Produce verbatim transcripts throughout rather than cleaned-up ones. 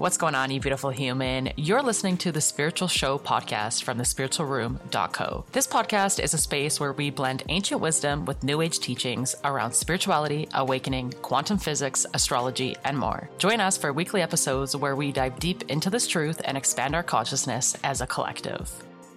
What's going on, you beautiful human? You're listening to the Spiritual Show podcast from the spiritual room dot co. This podcast is a space where we blend ancient wisdom with new age teachings around spirituality, awakening, quantum physics, astrology, and more. Join us for weekly episodes where we dive deep into this truth and expand our consciousness as a collective.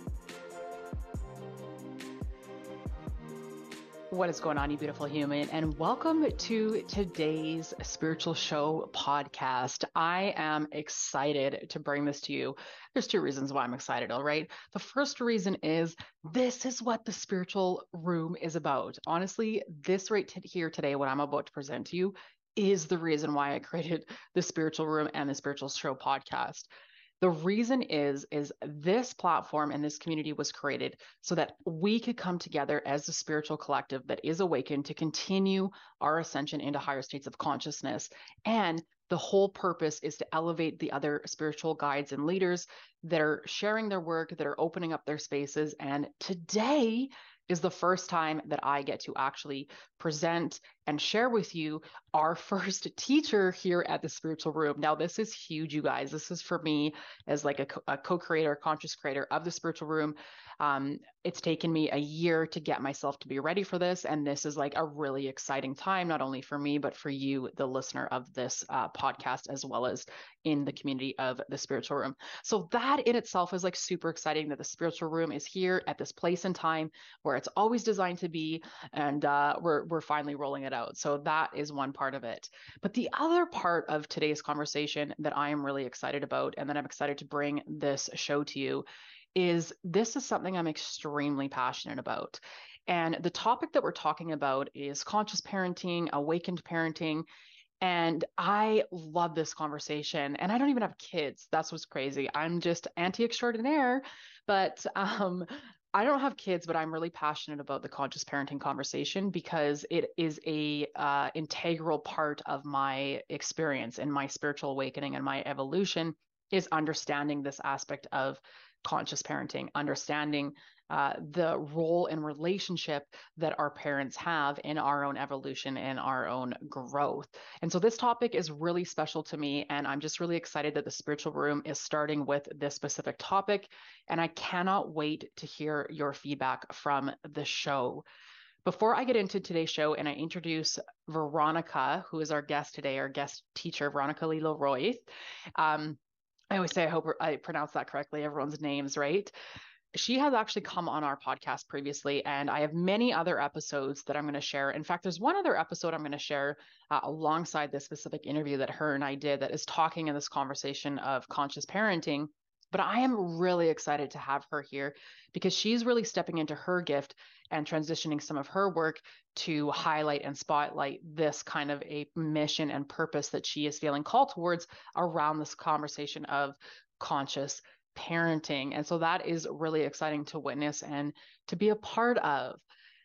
What is going on, you beautiful human, and welcome to today's Spiritual Show podcast. I am excited to bring this to you. There's two reasons why I'm excited, all right? The first reason is this is what the spiritual room is about. Honestly, this right t- here today, what I'm about to present to you, is the reason why I created the Spiritual Room and the Spiritual Show podcast. The reason is, is this platform and this community was created so that we could come together as a spiritual collective that is awakened to continue our ascension into higher states of consciousness. And the whole purpose is to elevate the other spiritual guides and leaders that are sharing their work, that are opening up their spaces. And today is the first time that I get to actually present and share with you our first teacher here at the Spiritual Room. Now, this is huge, you guys. This is for me as like a, co- a co-creator, conscious creator of the Spiritual Room. Um, it's taken me a year to get myself to be ready for this. And this is like a really exciting time, not only for me, but for you, the listener of this uh, podcast, as well as in the community of the Spiritual Room. So that in itself is like super exciting that the Spiritual Room is here at this place and time where it's always designed to be. And uh, we're, we're finally rolling it out. So that is one part of it. But the other part of today's conversation that I am really excited about, and that I'm excited to bring this show to you, is this is something I'm extremely passionate about. And the topic that we're talking about is conscious parenting, awakened parenting. And I love this conversation. And I don't even have kids. That's what's crazy. I'm just auntie extraordinaire. But um, I don't have kids, but I'm really passionate about the conscious parenting conversation because it is a uh, integral part of my experience and my spiritual awakening and my evolution is understanding this aspect of conscious parenting, understanding uh, the role and relationship that our parents have in our own evolution and our own growth. And so this topic is really special to me. And I'm just really excited that the Spiritual Room is starting with this specific topic. And I cannot wait to hear your feedback from the show. Before I get into today's show and I introduce Veronica, who is our guest today, our guest teacher, Veronica Lilo Royth. Um, I always say, I hope I pronounce that correctly, everyone's names, right? She has actually come on our podcast previously, and I have many other episodes that I'm going to share. In fact, there's one other episode I'm going to share uh, alongside this specific interview that her and I did that is talking in this conversation of conscious parenting. But I am really excited to have her here because she's really stepping into her gift and transitioning some of her work to highlight and spotlight this kind of a mission and purpose that she is feeling called towards around this conversation of conscious parenting. And so that is really exciting to witness and to be a part of.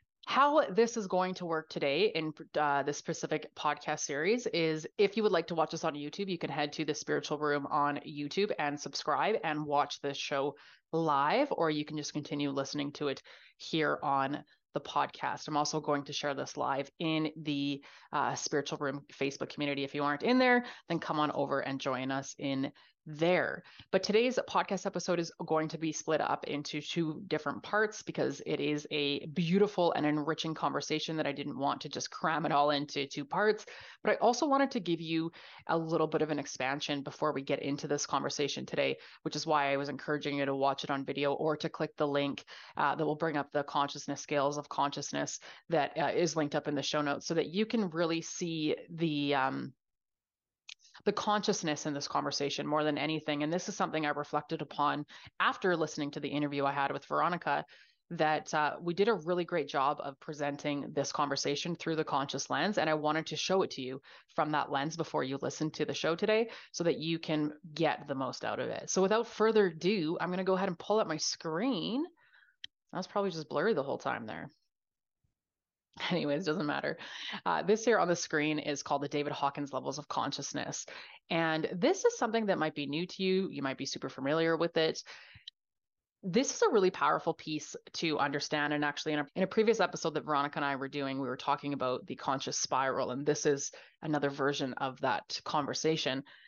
How this is going to work today in uh, this specific podcast series is if you would like to watch us on YouTube, you can head to the Spiritual Room on YouTube and subscribe and watch this show live, or you can just continue listening to it here on the podcast. I'm also going to share this live in the uh, Spiritual Room Facebook community. If you aren't in there, then come on over and join us in there. But today's podcast episode is going to be split up into two different parts because it is a beautiful and enriching conversation that I didn't want to just cram it all into two parts. But I also wanted to give you a little bit of an expansion before we get into this conversation today, which is why I was encouraging you to watch it on video or to click the link uh, that will bring up the consciousness scales of consciousness that uh, is linked up in the show notes so that you can really see the um, the consciousness in this conversation more than anything. And this is something I reflected upon after listening to the interview I had with Veronica, that uh, we did a really great job of presenting this conversation through the conscious lens. And I wanted to show it to you from that lens before you listen to the show today so that you can get the most out of it. So without further ado, I'm going to go ahead and pull up my screen. I was probably just blurry the whole time there. Anyways, doesn't matter. Uh, this here on the screen is called the David Hawkins Levels of Consciousness. And this is something that might be new to you. You might be super familiar with it. This is a really powerful piece to understand. And actually, in a, in a previous episode that Veronica and I were doing, we were talking about the conscious spiral. And this is another version of that conversation.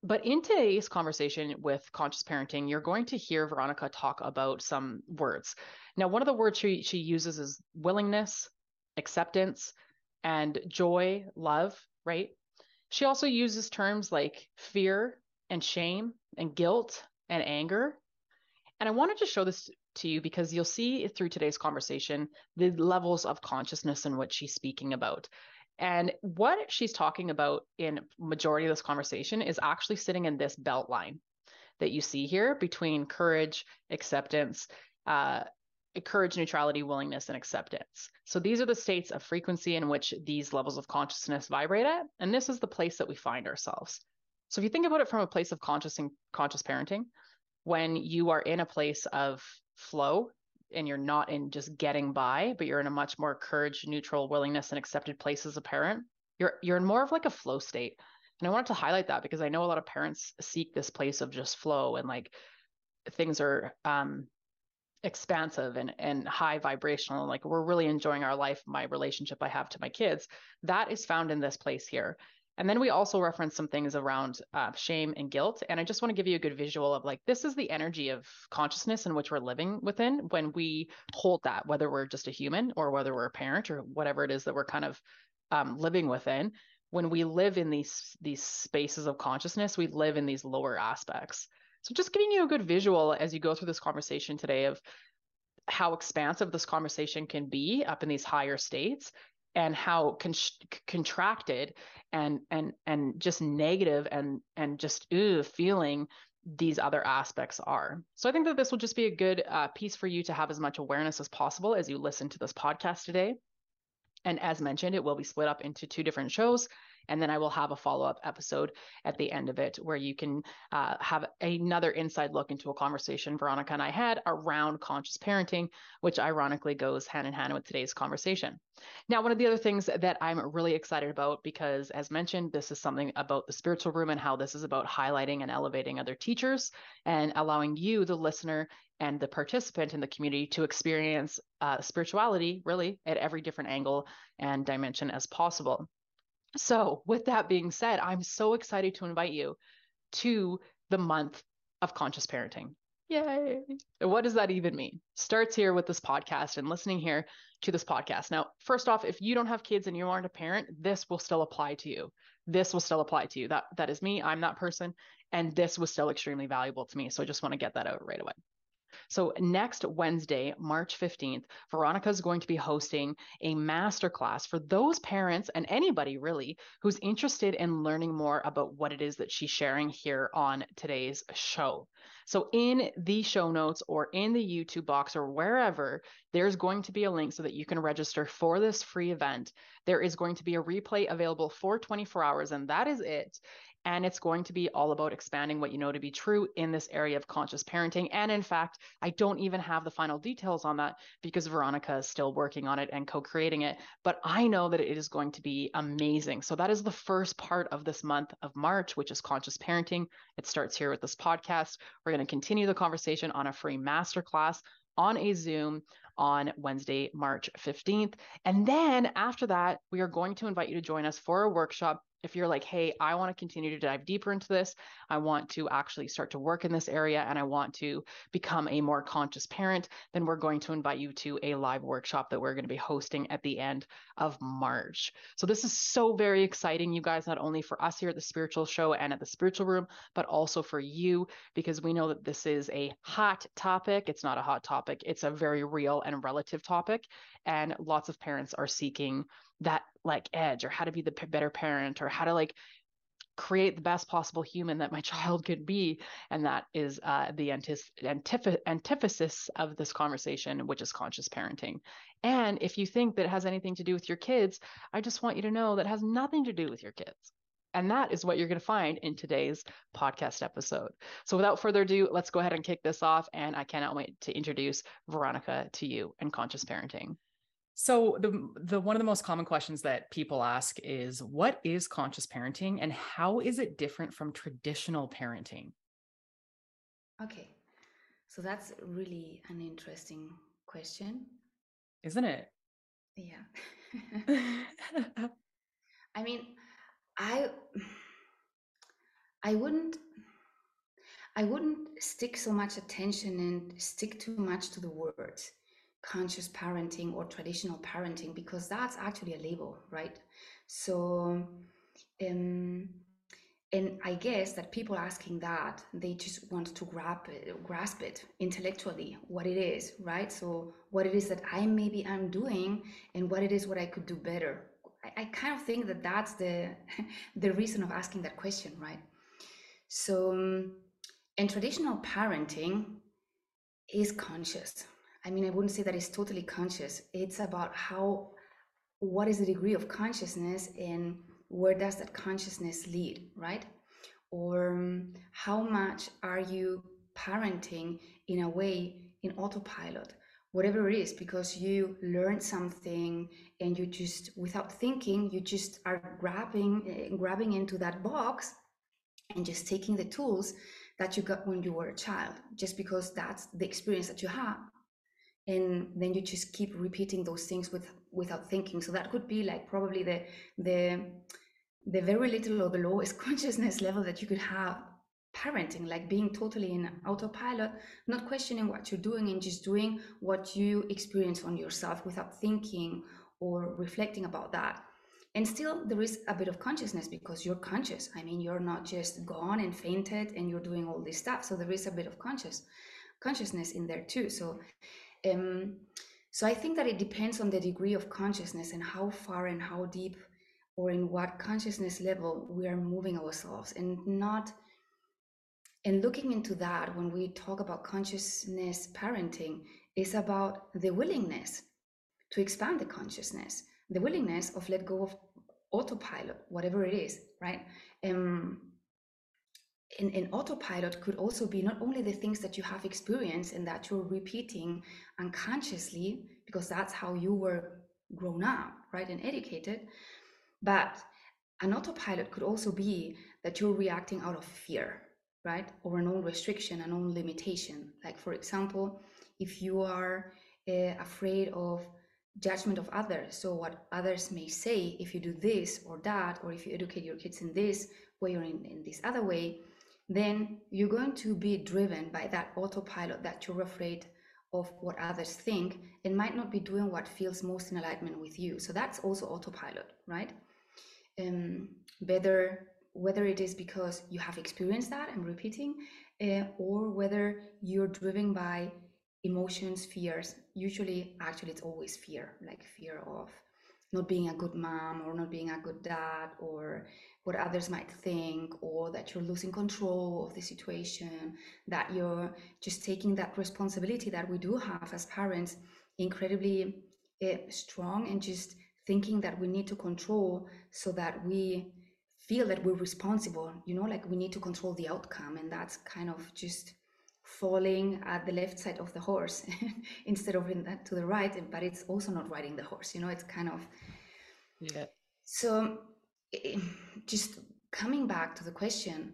But in today's conversation with conscious parenting, you're going to hear Veronica talk about some words. Now, one of the words she, she uses is willingness, acceptance, and joy, love, right? She also uses terms like fear and shame and guilt and anger. And I wanted to show this to you because you'll see through today's conversation the levels of consciousness in which she's speaking about. And what she's talking about in majority of this conversation is actually sitting in this belt line that you see here between courage, acceptance, uh, courage, neutrality, willingness, and acceptance. So these are the states of frequency in which these levels of consciousness vibrate at. And this is the place that we find ourselves. So if you think about it from a place of conscious and conscious parenting, when you are in a place of flow and you're not in just getting by, but you're in a much more courage, neutral, willingness, and accepted place as a parent, you're you're in more of like a flow state. And I wanted to highlight that because I know a lot of parents seek this place of just flow and like things are um expansive and and high vibrational, like we're really enjoying our life, my relationship I have to my kids. That is found in this place here. And then we also reference some things around uh, shame and guilt. And I just want to give you a good visual of like, this is the energy of consciousness in which we're living within when we hold that, whether we're just a human or whether we're a parent or whatever it is that we're kind of um, living within. When we live in these these spaces of consciousness, we live in these lower aspects. So just giving you a good visual as you go through this conversation today of how expansive this conversation can be up in these higher states and how con- contracted and and and just negative and and just ugh, feeling these other aspects are. So I think that this will just be a good uh, piece for you to have as much awareness as possible as you listen to this podcast today. And as mentioned, it will be split up into two different shows. And then I will have a follow up episode at the end of it where you can uh, have another inside look into a conversation Veronica and I had around conscious parenting, which ironically goes hand in hand with today's conversation. Now, one of the other things that I'm really excited about, because as mentioned, this is something about the spiritual room and how this is about highlighting and elevating other teachers and allowing you, the listener, and the participant in the community to experience uh, spirituality really at every different angle and dimension as possible. So, with that being said, I'm so excited to invite you to the month of conscious parenting. Yay. What does that even mean? Starts here with this podcast and listening here to this podcast. Now, first off, if you don't have kids and you aren't a parent, this will still apply to you. This will still apply to you. That that is me. I'm that person. And this was still extremely valuable to me. So I just want to get that out right away. So next Wednesday, March fifteenth, Veronica is going to be hosting a masterclass for those parents and anybody really who's interested in learning more about what it is that she's sharing here on today's show. So in the show notes or in the YouTube box or wherever, there's going to be a link so that you can register for this free event. There is going to be a replay available for twenty-four hours, and that is it. And it's going to be all about expanding what you know to be true in this area of conscious parenting. And in fact, I don't even have the final details on that because Veronica is still working on it and co-creating it. But I know that it is going to be amazing. So that is the first part of this month of March, which is conscious parenting. It starts here with this podcast. We're going to continue the conversation on a free masterclass on a Zoom on Wednesday, March fifteenth. And then after that, we are going to invite you to join us for a workshop. If you're like, hey, I want to continue to dive deeper into this, I want to actually start to work in this area, and I want to become a more conscious parent, then we're going to invite you to a live workshop that we're going to be hosting at the end of March. So this is so very exciting, you guys, not only for us here at the Spiritual Show and at the Spiritual Room, but also for you, because we know that this is a hot topic. It's not a hot topic. It's a very real and relative topic. And lots of parents are seeking that like edge or how to be the p- better parent or how to like create the best possible human that my child could be. And that is uh, the antis- antif- antithesis of this conversation, which is conscious parenting. And if you think that it has anything to do with your kids, I just want you to know that has nothing to do with your kids. And that is what you're going to find in today's podcast episode. So without further ado, let's go ahead and kick this off. And I cannot wait to introduce Veronica to you and conscious parenting. So the the one of the most common questions that people ask is, what is conscious parenting and how is it different from traditional parenting? Okay, so that's really an interesting question. Isn't it? Yeah. I mean, I I wouldn't I wouldn't stick so much attention and stick too much to the words conscious parenting or traditional parenting, because that's actually a label, right? So, um, and I guess that people asking that, they just want to grab it, grasp it intellectually, what it is, right? So what it is that I maybe I'm doing, and what it is what I could do better. I, I kind of think that that's the the reason of asking that question, right? So, um, and traditional parenting is conscious. I mean, I wouldn't say that it's totally conscious. It's about how, what is the degree of consciousness, and where does that consciousness lead, right? Or um, how much are you parenting in a way in autopilot, whatever it is, because you learned something and you just, without thinking, you just are grabbing uh, grabbing into that box and just taking the tools that you got when you were a child, just because that's the experience that you have, and then you just keep repeating those things with without thinking. So that could be like probably the the the very little or the lowest consciousness level that you could have parenting, like being totally in autopilot, not questioning what you're doing and just doing what you experience on yourself without thinking or reflecting about that. And still there is a bit of consciousness, because you're conscious. I mean, you're not just gone and fainted and you're doing all this stuff, so there is a bit of conscious consciousness in there too. So um so I think that it depends on the degree of consciousness and how far and how deep, or in what consciousness level we are moving ourselves, and not, and looking into that when we talk about consciousness parenting is about the willingness to expand the consciousness, the willingness of let go of autopilot, whatever it is, right? um in, in autopilot could also be not only the things that you have experienced and that you're repeating unconsciously because that's how you were grown up, right, and educated, but an autopilot could also be that you're reacting out of fear, right, or an own restriction, an own limitation. Like, for example, if you are uh, afraid of judgment of others, so what others may say if you do this or that, or if you educate your kids in this way or in, in this other way, then you're going to be driven by that autopilot that you're afraid of what others think, and might not be doing what feels most in alignment with you. So that's also autopilot, right? Um, whether whether it is because you have experienced that, I'm repeating, uh, or whether you're driven by emotions, fears. Usually, actually, it's always fear, like fear of not being a good mom or not being a good dad, or what others might think, or that you're losing control of the situation, that you're just taking that responsibility that we do have as parents incredibly uh, strong, and just thinking that we need to control so that we feel that we're responsible, you know, like we need to control the outcome. And that's kind of just falling at the left side of the horse instead of in that to the right, but it's also not riding the horse, you know, it's kind of, Yeah. so eh, just coming back to the question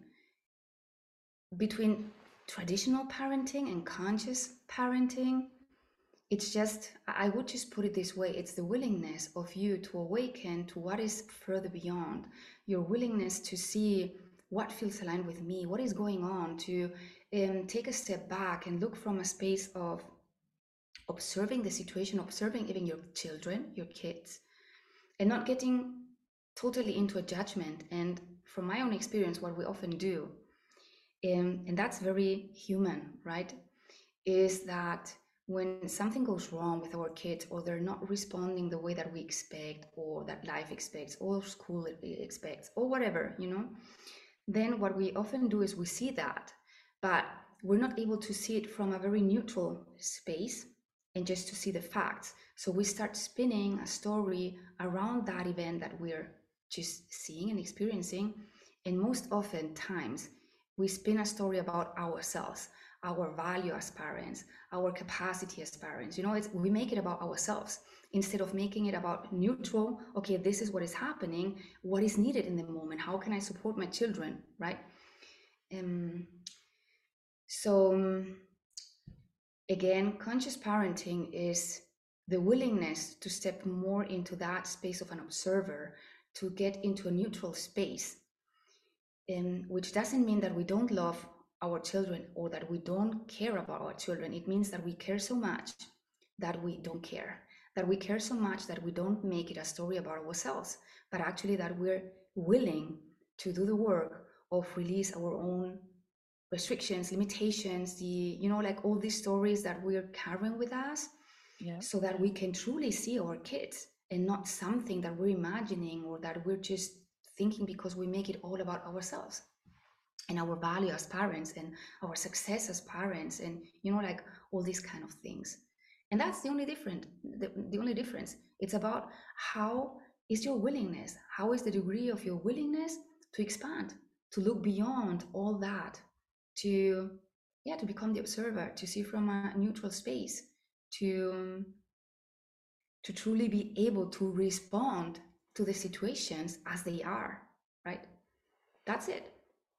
between traditional parenting and conscious parenting, it's just, I would just put it this way, it's the willingness of you to awaken to what is further beyond, your willingness to see what feels aligned with me, what is going on, to um, take a step back and look from a space of observing the situation, observing even your children, your kids, and not getting totally into a judgment. And from my own experience, what we often do, um, and that's very human, right, is that when something goes wrong with our kids, or they're not responding the way that we expect, or that life expects, or school expects, or whatever, you know, then what we often do is we see that, but we're not able to see it from a very neutral space and just to see the facts. So we start spinning a story around that event that we're just seeing and experiencing. And most often times we spin a story about ourselves, our value as parents, our capacity as parents. You know, it's, we make it about ourselves instead of making it about neutral. Okay, this is what is happening, what is needed in the moment, how can I support my children, right? Um, so um, again, conscious parenting is the willingness to step more into that space of an observer, to get into a neutral space, um, which doesn't mean that we don't love our children or that we don't care about our children. It means that we care so much that we don't care, that we care so much that we don't make it a story about ourselves, but actually that we're willing to do the work of release our own restrictions, limitations, the, you know, like all these stories that we're carrying with us, Yeah. so that we can truly see our kids and not something that we're imagining or that we're just thinking because we make it all about ourselves and our value as parents and our success as parents, and you know, like all these kind of things. And that's the only different the, the only difference. It's about how is your willingness, how is the degree of your willingness to expand, to look beyond all that, to, yeah, to become the observer, to see from a neutral space, to to truly be able to respond to the situations as they are, right? That's it.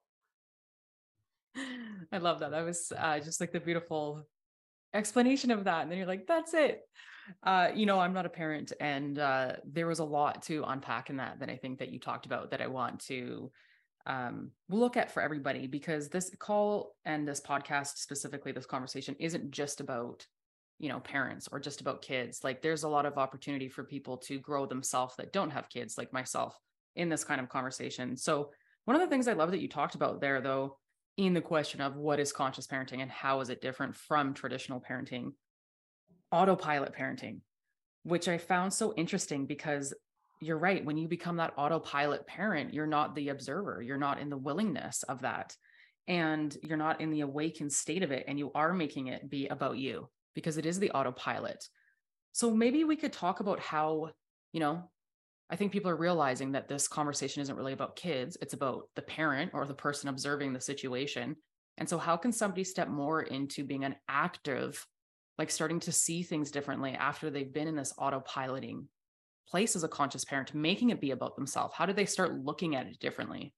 I love that. That was uh, just like the beautiful explanation of that. And then you're like, that's it. Uh, you know, I'm not a parent, and uh, there was a lot to unpack in that that I think that you talked about that I want to um, look at for everybody, because this call and this podcast, specifically this conversation, isn't just about, you know, parents or just about kids. Like there's a lot of opportunity for people to grow themselves that don't have kids, like myself, in this kind of conversation. So one of the things I love that you talked about there, though, in the question of what is conscious parenting and how is it different from traditional parenting, autopilot parenting, which I found so interesting because you're right. When you become that autopilot parent, you're not the observer. You're not in the willingness of that. And you're not in the awakened state of it. And you are making it be about you because it is the autopilot. So maybe we could talk about how, you know, I think people are realizing that this conversation isn't really about kids. It's about the parent or the person observing the situation. And so how can somebody step more into being an active, like starting to see things differently after they've been in this autopiloting place as a conscious parent, making it be about themselves? How do they start looking at it differently?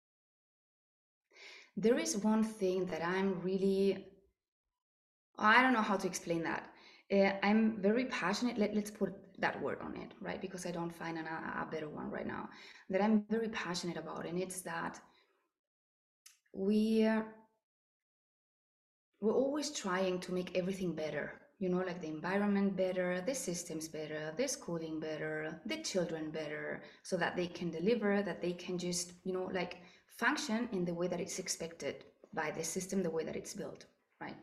There is one thing that I'm really, I don't know how to explain that. Uh, I'm very passionate. Let, let's put that word on it, right? Because I don't find an, a, a better one right now that I'm very passionate about. And it's that we, uh, we're always trying to make everything better, you know, like the environment better, the systems better, the schooling better, the children better, so that they can deliver, that they can just, you know, like function in the way that it's expected by the system, the way that it's built, right?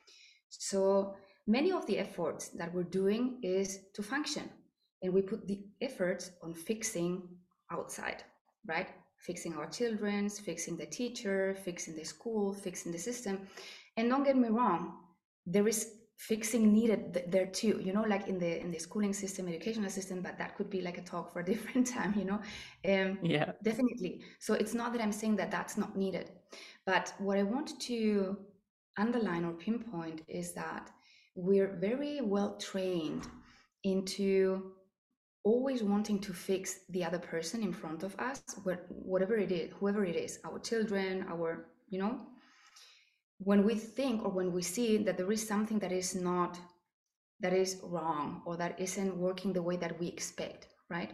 So many of the efforts that we're doing is to function, and we put the efforts on fixing outside, right? Fixing our children's, fixing the teacher, fixing the school, fixing the system. And don't get me wrong, there is fixing needed th- there too, you know, like in the in the schooling system, educational system, but that could be like a talk for a different time, you know. Um, Yeah. definitely. So it's not that I'm saying that that's not needed, but what I want to underline or pinpoint is that we're very well trained into always wanting to fix the other person in front of us, whatever it is, whoever it is, our children, our, you know, when we think or when we see that there is something that is not, that is wrong or that isn't working the way that we expect, right?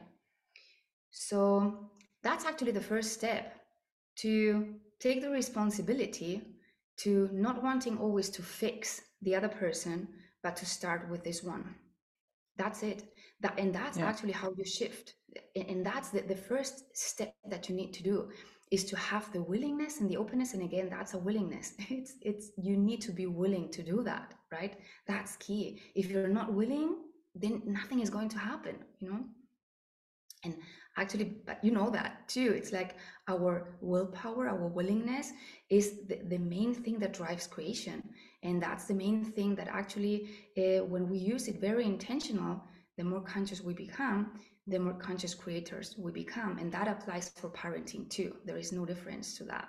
So that's actually the first step, to take the responsibility, to not wanting always to fix the other person, but to start with this one. That's it. That, and that's Yeah. actually how you shift. And that's the, the first step that you need to do, is to have the willingness and the openness. And again, that's a willingness. It's it's you need to be willing to do that, right? That's key. If you're not willing, then nothing is going to happen, you know? And actually, but you know that too. It's like our willpower, our willingness is the, the main thing that drives creation. And that's the main thing that actually, uh, when we use it very intentional, the more conscious we become, the more conscious creators we become. And that applies for parenting too. There is no difference to that.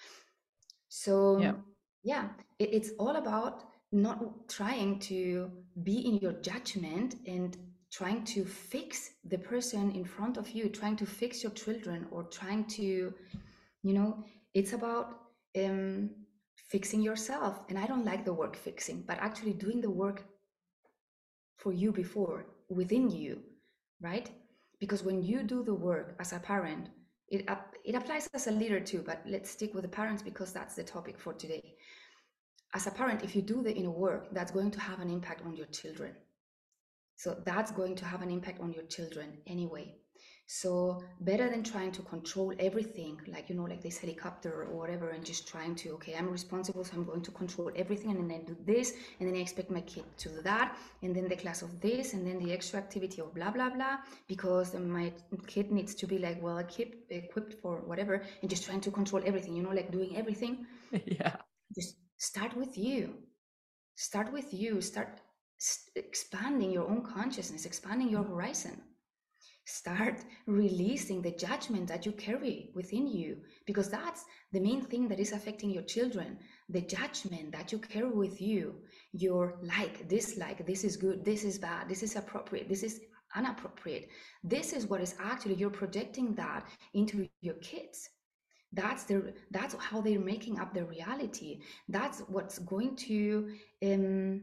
Yeah. So, yeah, it, it's all about not trying to be in your judgment and trying to fix the person in front of you, trying to fix your children, or trying to, you know, it's about um, fixing yourself. And I don't like the word fixing, but actually doing the work for you before, within you, right? Because when you do the work as a parent, It, up, it applies as a leader too, but let's stick with the parents because that's the topic for today. As a parent, if you do the inner work, that's going to have an impact on your children. So that's going to have an impact on your children anyway. So better than trying to control everything, like, you know, like this helicopter or whatever, and just trying to, okay, I'm responsible, so I'm going to control everything, and then do this, and then I expect my kid to do that, and then the class of this, and then the extra activity of blah, blah, blah, because my kid needs to be like, well, equipped, equipped for whatever, and just trying to control everything, you know, like doing everything. Yeah. Just start with you. Start with you. Start expanding your own consciousness, expanding your horizon. Start releasing the judgment that you carry within you, because that's the main thing that is affecting your children. The judgment that you carry with you, your like, dislike, this is good, this is bad, this is appropriate, this is inappropriate. This is what is actually, you're projecting that into your kids. That's their, that's how they're making up their reality. That's what's going to um,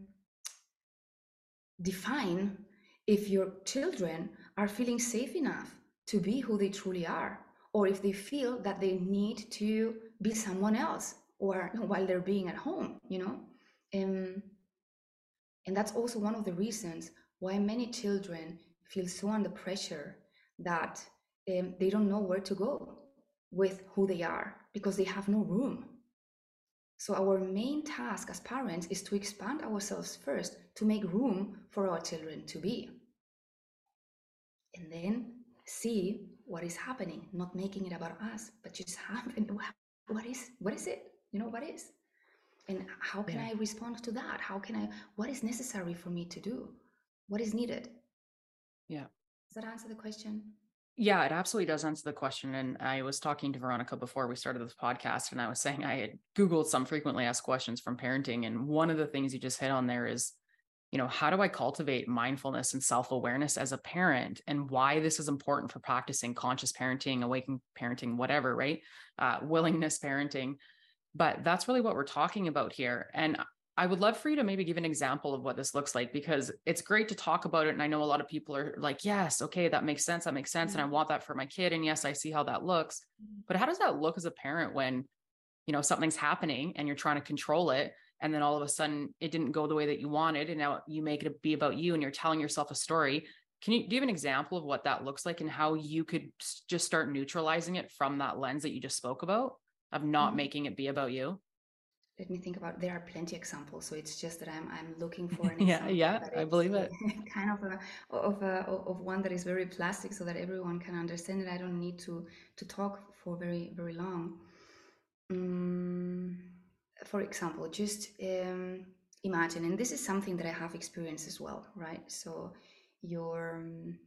define if your children are feeling safe enough to be who they truly are, or if they feel that they need to be someone else, or while they're being at home, you know. um, and that's also one of the reasons why many children feel so under pressure that um, they don't know where to go with who they are, because they have no room. So our main task as parents is to expand ourselves first, to make room for our children to be. And then see what is happening, not making it about us, but just having, what is, what is it? You know, what is? And how can Yeah. I respond to that? How can I, what is necessary for me to do? What is needed? Yeah. Does that answer the question? Yeah, it absolutely does answer the question. And I was talking to Veronica before we started this podcast, and I was saying I had Googled some frequently asked questions from parenting. And one of the things you just hit on there is, you know, how do I cultivate mindfulness and self-awareness as a parent, and why this is important for practicing conscious parenting, awakened parenting, whatever, right? Uh, willingness parenting. But that's really what we're talking about here. And I would love for you to maybe give an example of what this looks like, because it's great to talk about it. And I know a lot of people are like, yes, okay, that makes sense. That makes sense. And I want that for my kid. And yes, I see how that looks. But how does that look as a parent when, you know, something's happening and you're trying to control it, and then all of a sudden it didn't go the way that you wanted, and now you make it be about you and you're telling yourself a story? Can you, do you have an example of what that looks like, and how you could just start neutralizing it from that lens that you just spoke about, of not Mm-hmm. making it be about you? Let me think about, there are plenty examples, so it's just that i'm i'm looking for an Yeah, example yeah, that I is believe it. kind of a of a of one that is very plastic, so that everyone can understand it. I don't need to to talk for very very long. um, for example, just um, imagine, and this is something that I have experienced as well, right? So your um,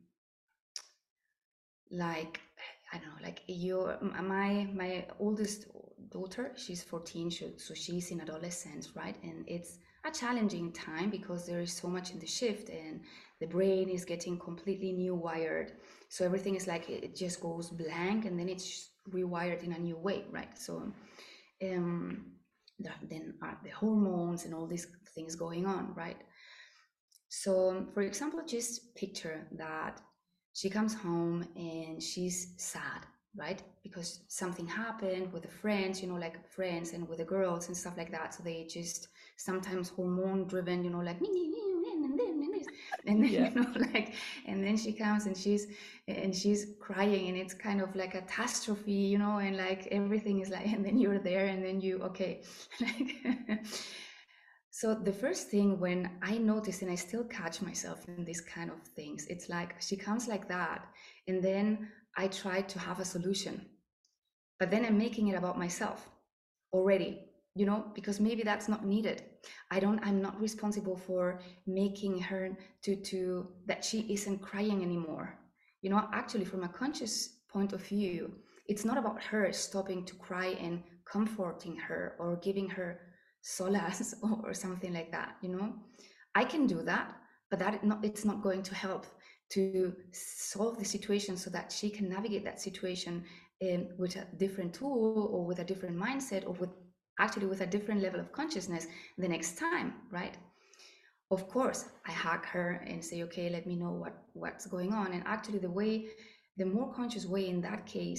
like, I don't know, like your my my oldest daughter, she's fourteen, so she's in adolescence, right? And it's a challenging time because there is so much in the shift, and the brain is getting completely new wired. So everything is like, it just goes blank, and then it's rewired in a new way, right? So um, then are the hormones and all these things going on, right? So, for example, just picture that she comes home and she's sad, right? Because something happened with the friends, you know, like friends and with the girls and stuff like that. So they just sometimes hormone driven, you know, like me, me, me, and then and this, and then Yeah. you know, like, and then she comes and she's and she's crying, and it's kind of like a catastrophe, you know, and like everything is like, and then you're there, and then you okay, like. So the first thing when I notice, and I still catch myself in these kind of things, it's like she comes like that, and then I try to have a solution, but then I'm making it about myself already, you know, because maybe that's not needed. I don't, I'm not responsible for making her to to that she isn't crying anymore. You know, actually, from a conscious point of view, it's not about her stopping to cry and comforting her or giving her solace or something like that. You know, I can do that, but that not, it's not going to help to solve the situation so that she can navigate that situation um, with a different tool, or with a different mindset, or with actually with a different level of consciousness the next time, right? Of course, I hug her and say, okay, let me know what what's going on. And actually, the way, the more conscious way in that case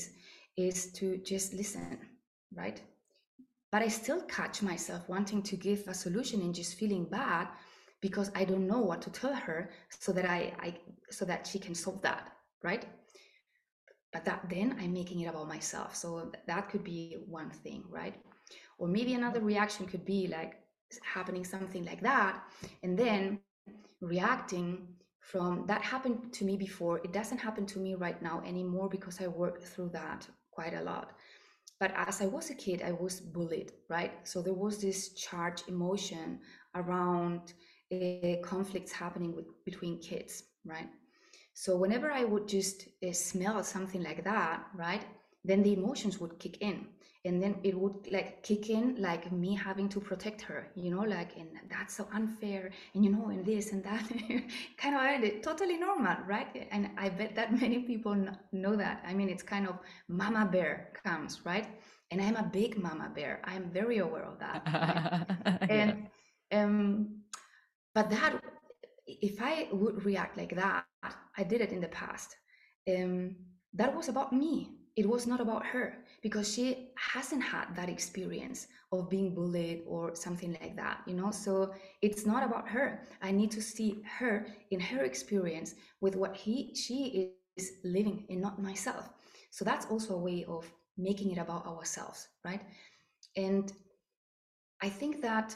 is to just listen, right? But I still catch myself wanting to give a solution and just feeling bad because I don't know what to tell her so that I, I so that she can solve that, right? But that then I'm making it about myself. So that could be one thing, right? Or maybe another reaction could be like happening something like that, and then reacting from that happened to me before. It doesn't happen to me right now anymore because I worked through that quite a lot. But as I was a kid, I was bullied, right? So there was this charged emotion around uh, conflicts happening with between kids, right? So whenever I would just uh, smell something like that, right, then the emotions would kick in, and then it would like kick in like me having to protect her, you know, like, and that's so unfair, and you know, and this and that, kind of uh, totally normal, right? And I bet that many people know that. I mean, it's kind of mama bear comes, right? And I'm a big mama bear. I'm very aware of that, right? Yeah. And um, but that, if I would react like that, I did it in the past. Um, that was about me. It was not about her because she hasn't had that experience of being bullied or something like that, you know? So it's not about her. I need to see her in her experience with what he, she is living and not myself. So that's also a way of making it about ourselves, right? And I think that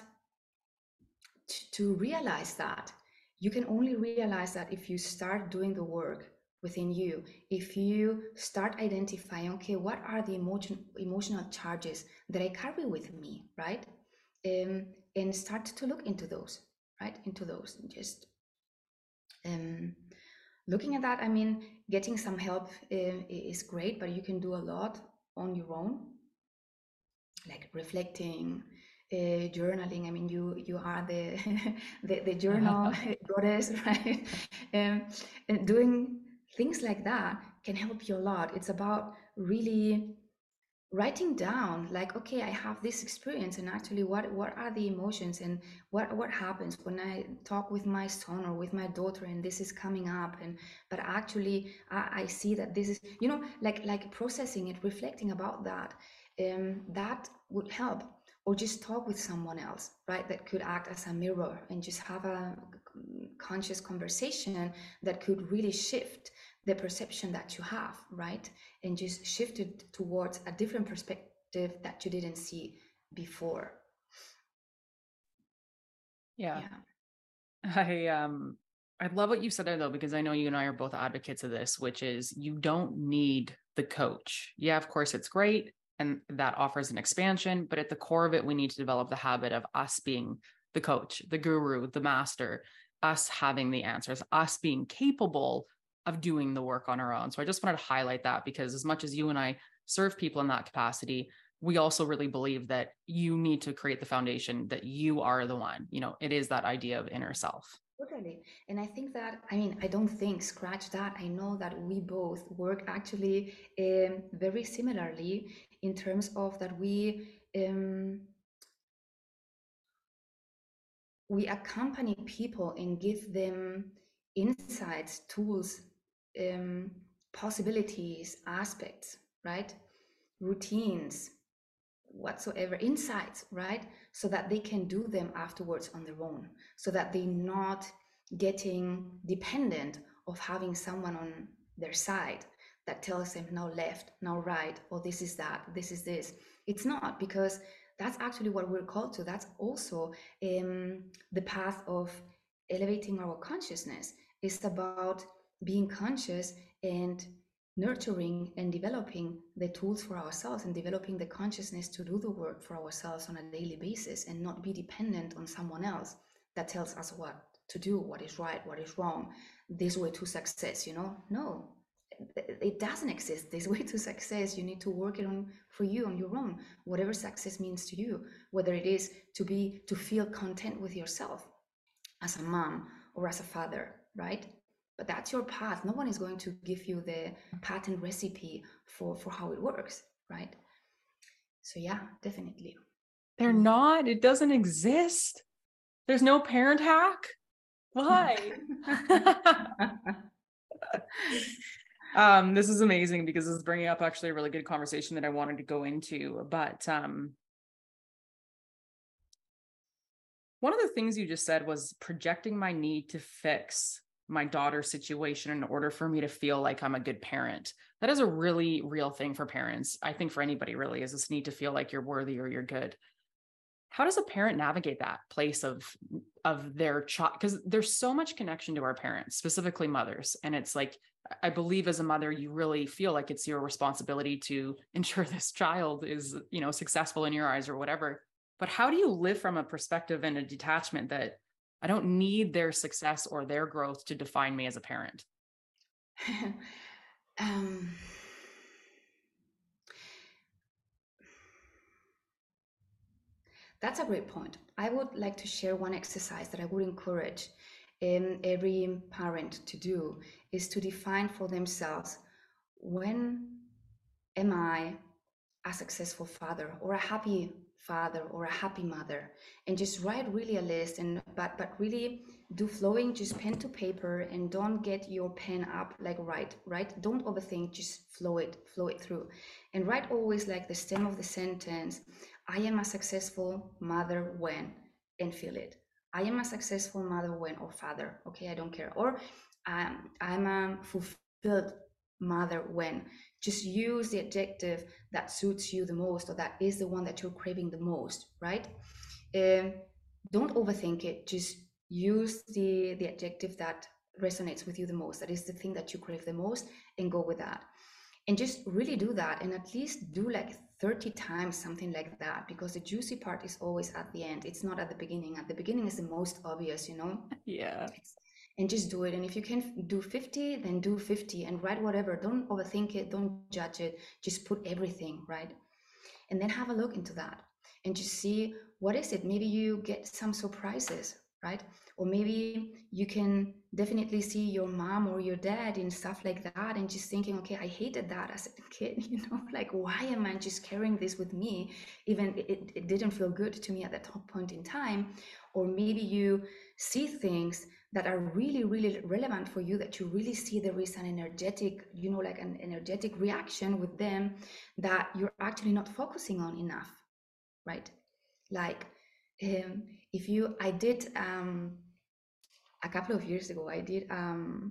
to realize that, you can only realize that if you start doing the work within you, if you start identifying, okay, what are the emotion emotional charges that I carry with me, right? Um, and start to look into those, right? Into those, just um, looking at that. I mean, getting some help uh, is great, but you can do a lot on your own, like reflecting, uh, journaling. I mean, you you are the the, the journal goddess, right? Um, and doing things like that can help you a lot. It's about really writing down, like, okay, I have this experience, and actually, what what are the emotions, and what what happens when I talk with my son or with my daughter, and this is coming up, and but actually, I, I see that this is, you know, like like processing it, reflecting about that. Um, that would help. Or just talk with someone else, right? That could act as a mirror and just have a conscious conversation that could really shift the perception that you have, right? And just shift it towards a different perspective that you didn't see before. Yeah. Yeah. I um I love what you said there though, because I know you and I are both advocates of this, which is you don't need the coach. Yeah, of course it's great, and that offers an expansion, but at the core of it, we need to develop the habit of us being the coach, the guru, the master, us having the answers, us being capable of doing the work on our own. So I just wanted to highlight that, because as much as you and I serve people in that capacity, we also really believe that you need to create the foundation that you are the one. You know, it is that idea of inner self. Totally. And I think that, I mean, I don't think, scratch that. I know that we both work actually um, very similarly in terms of that we um, we accompany people and give them insights, tools, um, possibilities, aspects, right? Routines, whatsoever, insights, right? So that they can do them afterwards on their own, so that they're not getting dependent of having someone on their side that tells them now left, now right, or this is that, this is this. It's not, because that's actually what we're called to. That's also um, the path of elevating our consciousness. It's about being conscious and nurturing and developing the tools for ourselves, and developing the consciousness to do the work for ourselves on a daily basis, and not be dependent on someone else that tells us what to do, what is right, what is wrong, this way to success, you know. No, it doesn't exist, this way to success. You need to work it on for you on your own, whatever success means to you, whether it is to be to feel content with yourself as a mom or as a father, right? But that's your path. No one is going to give you the patent recipe for for how it works, right? So yeah, definitely. They're not, it doesn't exist. There's no parent hack. Why? Um, this is amazing because this is bringing up actually a really good conversation that I wanted to go into. But um, one of the things you just said was projecting my need to fix my daughter's situation in order for me to feel like I'm a good parent. That is a really real thing for parents. I think for anybody really is this need to feel like you're worthy or you're good. How does a parent navigate that place of of their child? Because there's so much connection to our parents, specifically mothers. And it's like, I believe as a mother, you really feel like it's your responsibility to ensure this child is, you know, successful in your eyes or whatever. But how do you live from a perspective and a detachment that I don't need their success or their growth to define me as a parent? um, that's a great point. I would like to share one exercise that I would encourage um, every parent to do is to define for themselves, when am I a successful father or a happy father or a happy mother, and just write really a list, and but but really do flowing, just pen to paper, and don't get your pen up, like write right, don't overthink, just flow it flow it through, and write always like the stem of the sentence, I am a successful mother when, and feel it. I am a successful mother when, or father, okay, I don't care, or um, I'm a fulfilled mother when. Just use the adjective that suits you the most, or that is the one that you're craving the most, right? Um, don't overthink it. Just use the the adjective that resonates with you the most. That is the thing that you crave the most, and go with that. And just really do that, and at least do like thirty times something like that, because the juicy part is always at the end. It's not at the beginning. At the beginning is the most obvious, you know. Yeah. It's, and just do it. And if you can do fifty, then do fifty, and write whatever. Don't overthink it, don't judge it, just put everything, right? And then have a look into that and just see, what is it. Maybe you get some surprises, right? Or maybe you can definitely see your mom or your dad in stuff like that, and just thinking, okay, I hated that as a kid, you know, like, why am I just carrying this with me? Even it, it didn't feel good to me at that point in time. Or maybe you see things that are really, really relevant for you, that you really see there is an energetic, you know, like an energetic reaction with them that you're actually not focusing on enough, right? Like, um, if you, I did um, a couple of years ago, I did um,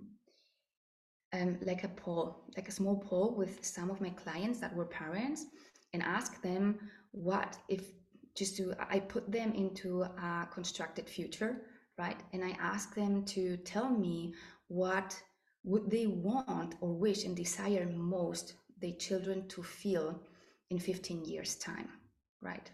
um, like a poll, like a small poll with some of my clients that were parents, and ask them what if, just to, I put them into a constructed future, right? And I asked them to tell me what would they want or wish and desire most their children to feel in fifteen years time, right?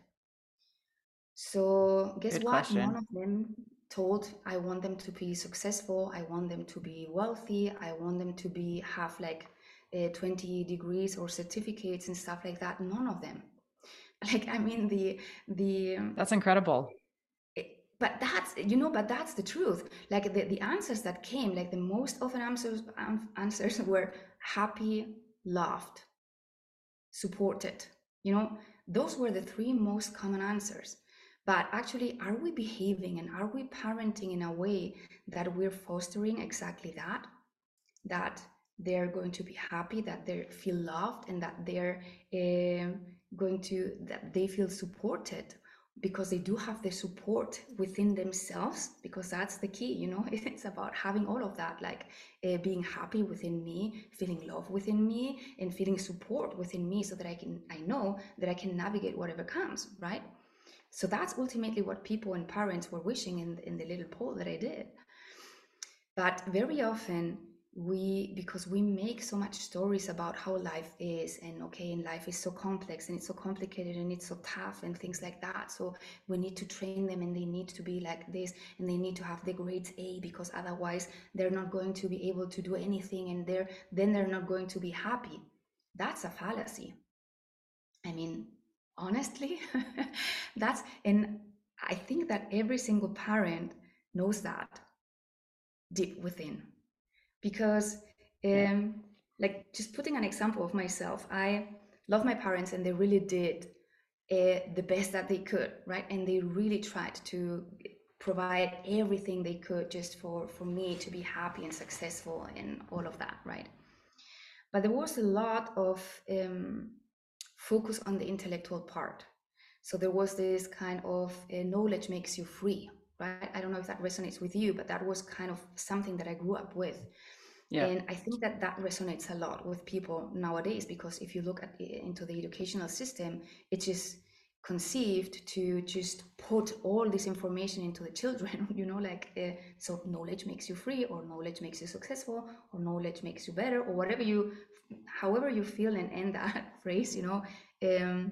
So guess Good what? None question. of them told, I want them to be successful, I want them to be wealthy, I want them to be have like uh, twenty degrees or certificates and stuff like that. None of them. Like, I mean, the the um, That's incredible. it- but that's, you know, but that's the truth. Like the, the answers that came, like the most often answers um, answers were happy, loved, supported. You know, those were the three most common answers. But actually, are we behaving and are we parenting in a way that we're fostering exactly that? That they're going to be happy, that they feel loved, and that they're um going to, that they feel supported, because they do have the support within themselves, because that's the key, you know. It's about having all of that, like uh, being happy within me, feeling love within me, and feeling support within me, so that i can I know that I can navigate whatever comes, right? So that's ultimately what people and parents were wishing in, in the little poll that I did. But very often we, because we make so much stories about how life is, and okay, and life is so complex and it's so complicated and it's so tough and things like that, so we need to train them, and they need to be like this, and they need to have the grades A, because otherwise they're not going to be able to do anything, and they're then they're not going to be happy. That's a fallacy. I mean, honestly, that's, and I think that every single parent knows that deep within, because Yeah. um like, just putting an example of myself, I love my parents, and they really did uh, the best that they could, right? And they really tried to provide everything they could just for for me to be happy and successful and all of that, right? But there was a lot of um, focus on the intellectual part. So there was this kind of uh, knowledge makes you free, right? I don't know if that resonates with you, but that was kind of something that I grew up with. Yeah. And I think that that resonates a lot with people nowadays, because if you look at into the educational system, it's just conceived to just put all this information into the children, you know, like, uh, so knowledge makes you free, or knowledge makes you successful, or knowledge makes you better, or whatever you, however you feel and end that phrase, you know. Um,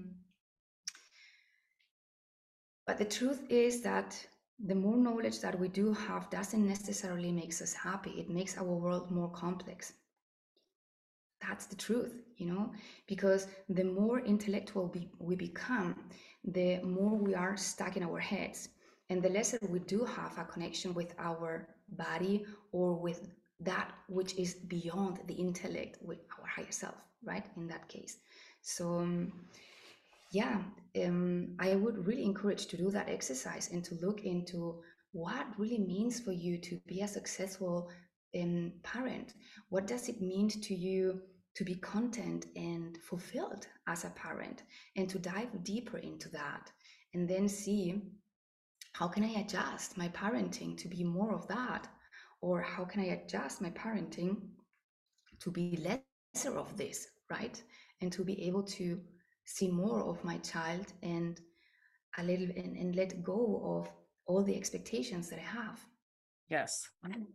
but the truth is that the more knowledge that we do have doesn't necessarily makes us happy. It makes our world more complex. That's the truth, you know, because the more intellectual we, we become, the more we are stuck in our heads, and the lesser we do have a connection with our body or with that which is beyond the intellect, with our higher self, right? In that case. So um, yeah, um, I would really encourage to do that exercise and to look into what really means for you to be a successful um, parent. What does it mean to you to be content and fulfilled as a parent, and to dive deeper into that, and then see how can I adjust my parenting to be more of that, or how can I adjust my parenting to be lesser of this, right? And to be able to see more of my child and a little and, and let go of all the expectations that I have. Yes.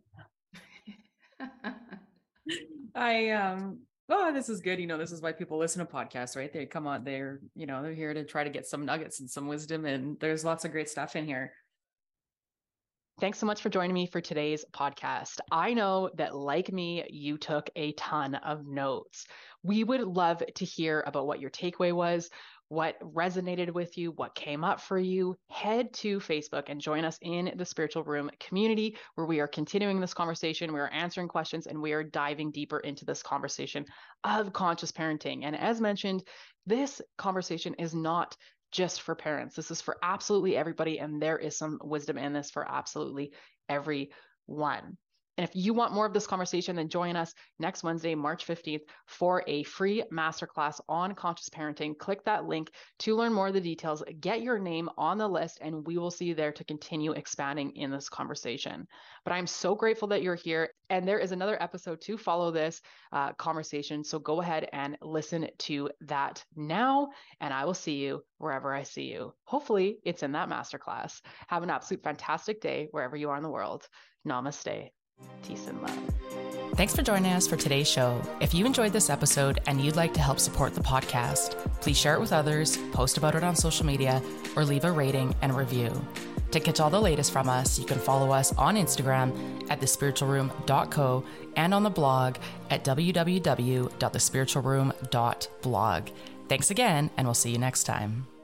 I um oh, this is good. You know, this is why people listen to podcasts, right? They come on, they're, you know, they're here to try to get some nuggets and some wisdom, and there's lots of great stuff in here. Thanks so much for joining me for today's podcast. I know that, like me, you took a ton of notes. We would love to hear about what your takeaway was, what resonated with you, what came up for you. Head to Facebook and join us in the Spiritual Room community, where we are continuing this conversation. We are answering questions, and we are diving deeper into this conversation of conscious parenting. And as mentioned, this conversation is not just for parents. This is for absolutely everybody. And there is some wisdom in this for absolutely everyone. And if you want more of this conversation, then join us next Wednesday, March fifteenth, for a free masterclass on conscious parenting. Click that link to learn more of the details, get your name on the list, and we will see you there to continue expanding in this conversation. But I'm so grateful that you're here. And there is another episode to follow this uh, conversation. So go ahead and listen to that now, and I will see you wherever I see you. Hopefully it's in that masterclass. Have an absolute fantastic day wherever you are in the world. Namaste. Peace and love. Thanks for joining us for today's show. If you enjoyed this episode and you'd like to help support the podcast, please share it with others, post about it on social media, or leave a rating and review. To catch all the latest from us, you can follow us on Instagram at the spiritual room dot co and on the blog at w w w dot the spiritual room dot blog. Thanks again, and we'll see you next time.